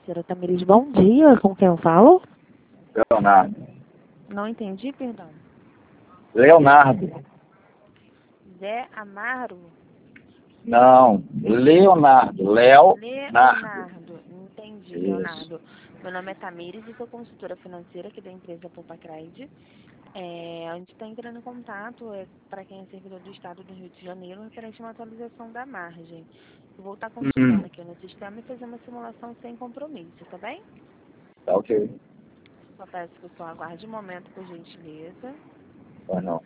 Financeira Tamires, bom dia. Com quem eu falo? Leonardo. Não entendi, perdão. Leonardo. Zé Amaro? Não, Leonardo. Leonardo. Entendi, Isso. Leonardo. Meu nome é Tamires e sou consultora financeira aqui da empresa Poupa-Cred. A gente está entrando em contato para quem é servidor do Estado do Rio de Janeiro referente a uma atualização da margem. Eu vou estar consultando aqui no sistema e fazer uma simulação sem compromisso, tá bem? Tá ok. Só peço que o senhor aguarde um momento, por gentileza. Ou não.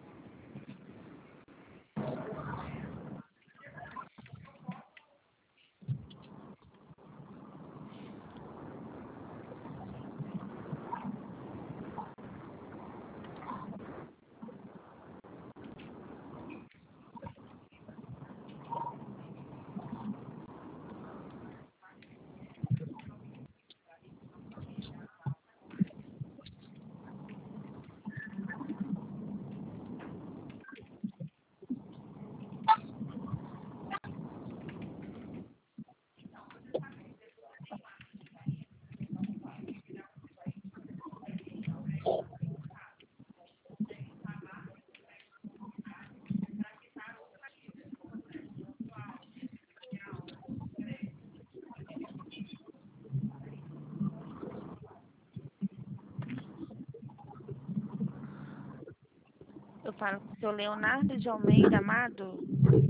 Eu falo com o senhor Leonardo de Almeida Amado.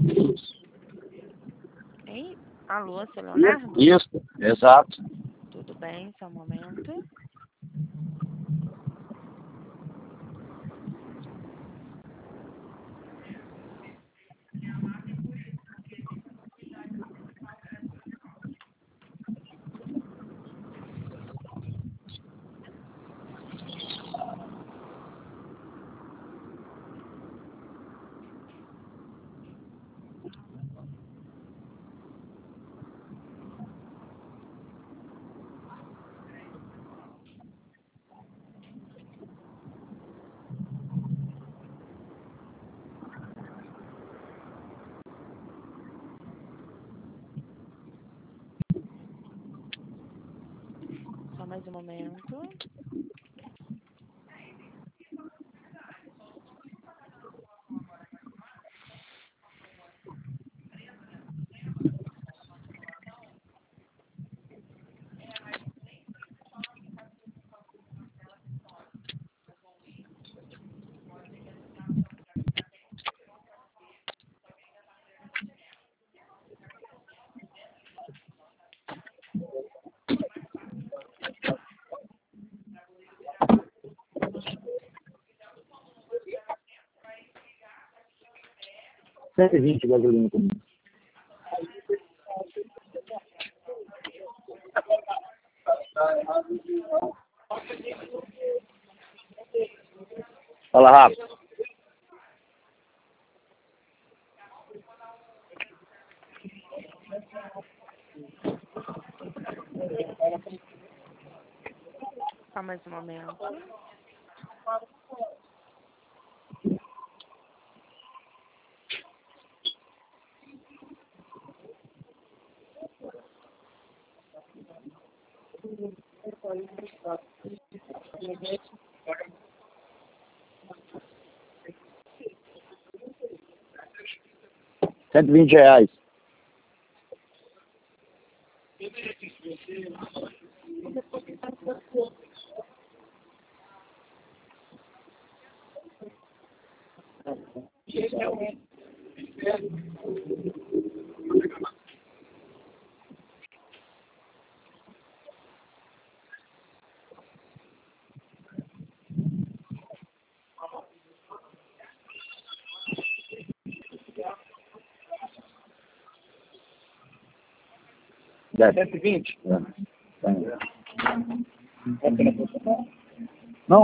Hein? Alô, seu Leonardo? Isso, exato. Tudo bem, só um momento. Só mais um momento. R$120 de gasolina comigo. Fala rápido. Só mais um momento. R$120. R$120? Não?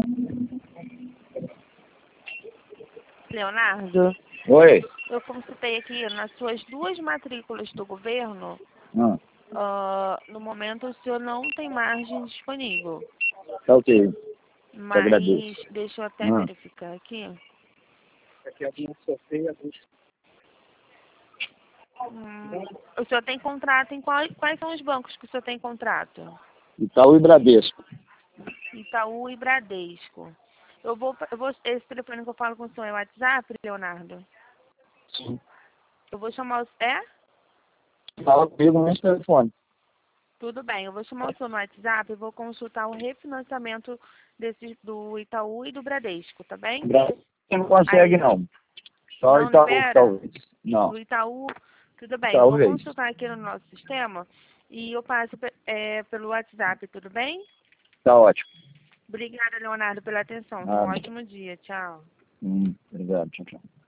Leonardo, Oi. eu consultei aqui nas suas duas matrículas do governo. No momento, o senhor não tem margem disponível. Tá ok. Mas, agradeço. deixa eu até verificar aqui. O senhor tem contrato em quais são os bancos que o senhor tem contrato? Itaú e Bradesco. Itaú e Bradesco. Esse telefone que eu falo com o senhor é o WhatsApp, Leonardo? Sim. Eu vou chamar o... Fala comigo nesse telefone. Tudo bem, eu vou chamar o senhor no WhatsApp e vou consultar o refinanciamento do Itaú e do Bradesco, tá bem? Bradesco não consegue, Aí, não. Só não Itaú, libera? talvez. Não, Do Itaú, tudo bem. Eu vou talvez. consultar aqui no nosso sistema e eu passo pelo WhatsApp, tudo bem? Tá ótimo. Obrigada, Leonardo, pela atenção. Tenha um ótimo dia. Tchau. Obrigado. Tchau, tchau.